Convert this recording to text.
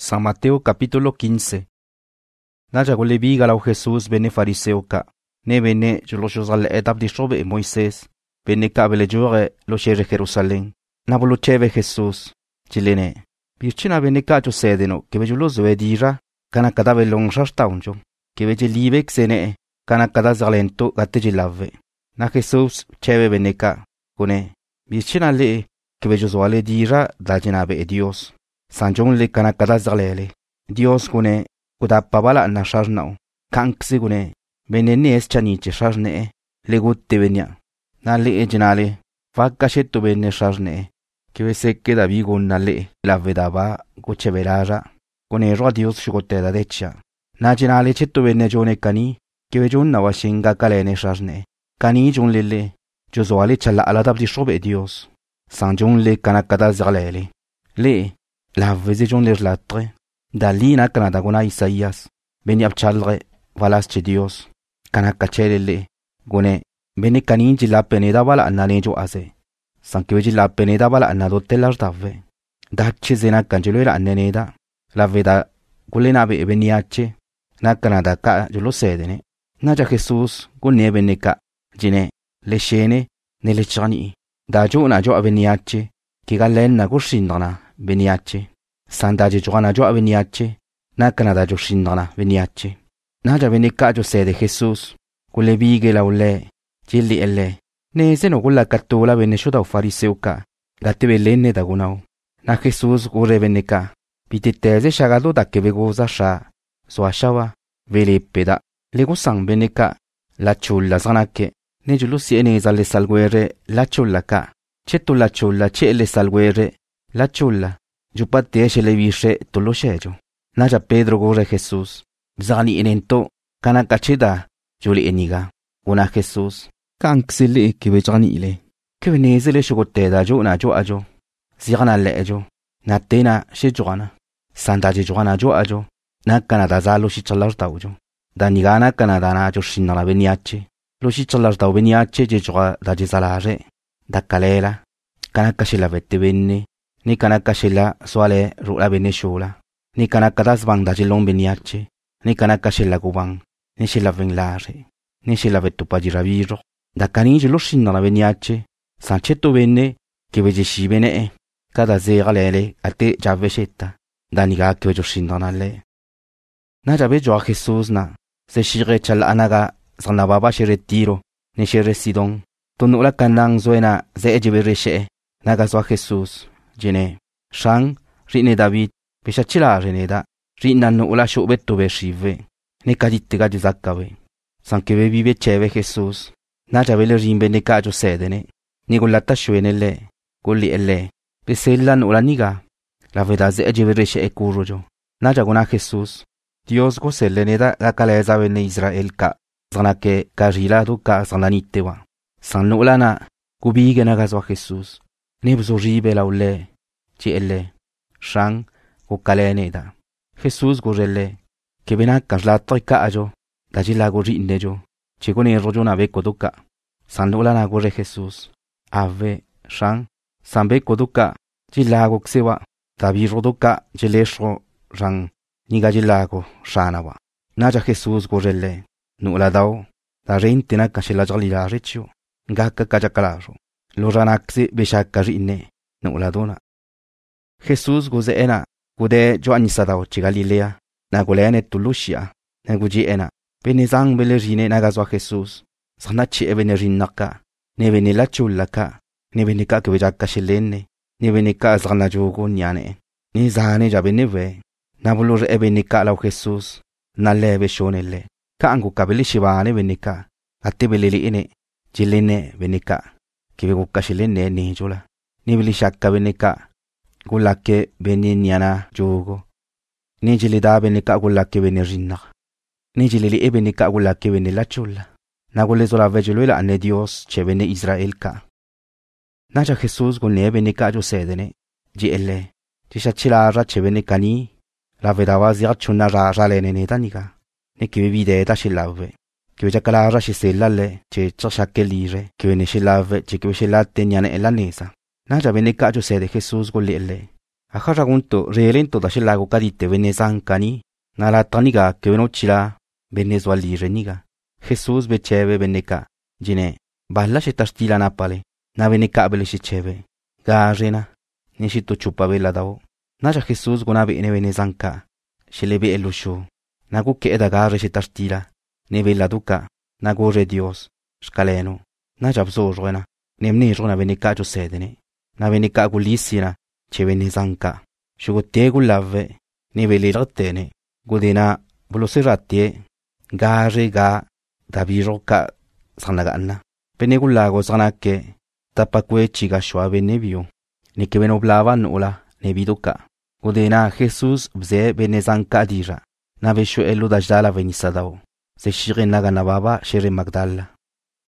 San Mateo capítulo 15. Naja gulebiga lau Jesús bene fariseo ka. Ne bene julo juzal etap di shobe Moises. Bene ka bele jure lo shere Jerusalem. Na bolo cheve Jesús. Chilene. Birchina bene ka jo sedeno ke bejulo zoe dira. Kana kada belong shashtaunjo. Ke beje libe xene. Kana kada zalento gate jilave. Na Jesús cheve bene ka. Kone. Birchina le ke bejo zoale dira dajinabe e Dios. Sanjong le kana kada zalele. Dios kone kuda pabala na shajnao. Kankse kone benene es chaniche shajne le gutte benya. Na le e jinale fakasheto benne shajne. Que vese queda vigo na le la vedaba gocheveraja. Kone ro Dios shugote da decha. Na jinale cheto benne jone kani. Que vejon na washinga kalene shajne. Kani jon lele. Jozoale chala ala dabdi shobe Dios. Sanjong le kana kada zalele. Le la veze jon leslatre. Dalina kanada gona Isaías. Beni abchalre valas che Dios. Kana kachelele. Gone. Beni kaninji la peneda bala ananejo aze. Sankiweji la peneda bala anadote las dave. Dache zena kanjelo era aneneda. La veda gulenabe ebeniache. Na kanada ka yo lo sedene. Naja Jesús gune beneka. Jine. Le shene. Ne le chani. Da jo na jo abeniache. Kiga len na gushindana. Beniache. Sandaje joana jo aveniache. Na kanada jo shindana veniache. Naja beneka jo sede Jesús. Kule bige la ule. Jilli elle. Ne zeno gula katula beneshuda fariseuka. Gate belene da gunao. Na Jesús gure beneka. Pititeze shagado da kebegoza sha. So ashawa. Vele peda. Lego sang beneka. La chulla zanake. Ne julusi ene zale salguere. La chulla ka. Cheto la chulla che le salguere. La chulla. Jupate eshe le vishe tolo shejo. Naja Pedro gore Jesús. Zani enento. Kana kacheda. Juli eniga. Una Jesús. Kanksile kibe jani ile. Kibe nezele shugote da jo na jo ajo. Zigana le ajo. Na tena she jogana. Sandaje jogana jo ajo. Na kanada za lo shi chalar taujo. Da nigana kanada na jo shinala beniache. Lo shi chalar tau beniache je joga da jizalare. Da kalela. Kana kashila vette benne. Ni kana kashila soale rula bene shola. Ni kana kadas bang da jilong beniache. Ni kana kashila gubang. Ni shila venglare. Ni shila vettu pajirabiro. Da kaniji lo shinala beniache. Sancheto benne. Che veje shi bene. Kada zega lele ate javeshetta. Da niga che vejo shindana le. Na jabejo a Jesús na. Se shire chal anaga. Zanababa shiretiro. Ni shire sidon. Tonula kanang zoena ze ejibereshe. Naga zo a Jesús. Jene. Shang. Rine David. Peshachila reneda. Rina no ula shubetto beshive. Ne kadite gadi zakkawe. Sankebe vive cheve Jesús. Naja vele rimbe ne kajo sedene. Ni gullata shuenele. Gulli elle. Pesella no ula niga. La veda ze ejibereshe e kurojo. Naja gona Jesús. Dios go seleneda la kaleza vene Israel ka. Zanake kajila du ka zananitewa. San no ula na. Kubige naga zo a Jesús. Nebzo ribe la ule. Chi elle. Shang. Go kaleneda. Jesús go rele. Que vena kaslatra ka ajo. Dajila go rindejo. Chi go ne rojo na beko duka. San no ula na go re Jesús. Ave. Shang. San beko duka. Jila go ksewa. Davi rodoka. Jelesho. Rang. Niga jila go shanawa. Naja Jesús go rele. No ula dao. Da rente na kashela jalila recho. Ngaka kajakalajo. Lo ranakse beshaka rine. No ula dona. Jesús go zeena. Gude jo anisada o Galilea. Na golene tulushia. Na guji ena. Benezang bele rine nagazwa Jesús. Zanachi ebene rinnaka. Ne bene la chulaka. Ne bene ka kwejaka shelene. Ne bene ka zana jogo nyane. Ne zane jabene ve. Na bulur ebene ka la Jesús. Na lebe shonele. Ka angu kabele shibane bene ka. Ate belele ene. Jilene bene ka. Kibe go kashelene ne jola. Ne bele shakka bene ka. Gulake bene nyana jogo. Ne jilida bene ka gulake bene rinna. Ne jilili ebene ka gulake bene la chula. Na gulezo la vejeluela ane Dios che bene Israel ka. Naja Jesús gulne bene ka jo sedene. Ji elle. Tisha chila ra che bene kani. La vedava zia chuna ra lene ne taniga. Ne kibe vide da shilave. Kibe jakala ra shisellale che chashake lire. Kibe ne shilave che kibe shilate nyane elanesa. Naja bene ka jo sede Jesús golele. Ajajagunto relento da shelago kadite benezanka nalataniga kebenochila benezwali reniga. Jesús bechebe beneka jine balla shetastila napale na beneka bele shechebe garena neshito chupabela dao. Naja Jesús gona bene benezanka shelebe elushu nagu queda garre shetastila ne bela duka nagu re Dios shkaleno. Naja bzorwena nemne jona beneka josedene na beneka gulisina che benezanka shugote gulave ne belirtene gudena bulosiratie garre ga dabiroka sanagana penegulago sanake tapakwe chiga shwabe nebio ni que benoblava nula nebiduka gudena Jesús bze benezanka dira na besho elu dajala venisadao se shire naganababa shere Magdala